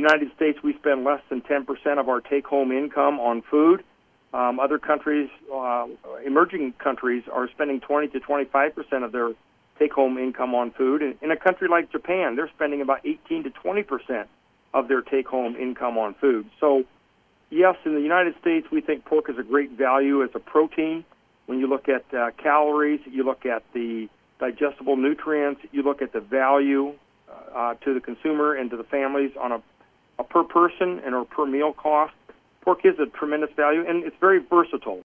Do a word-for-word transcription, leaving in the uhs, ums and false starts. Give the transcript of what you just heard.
United States, we spend less than ten percent of our take-home income on food. Um, other countries, uh, emerging countries, are spending twenty to twenty-five percent of their take-home income on food. And in a country like Japan, they're spending about eighteen to twenty percent of their take-home income on food. So, yes, in the United States, we think pork is a great value as a protein. When you look at uh, calories, you look at the digestible nutrients, you look at the value uh, to the consumer and to the families on a, a per person and or per meal cost. Pork is a tremendous value, and it's very versatile.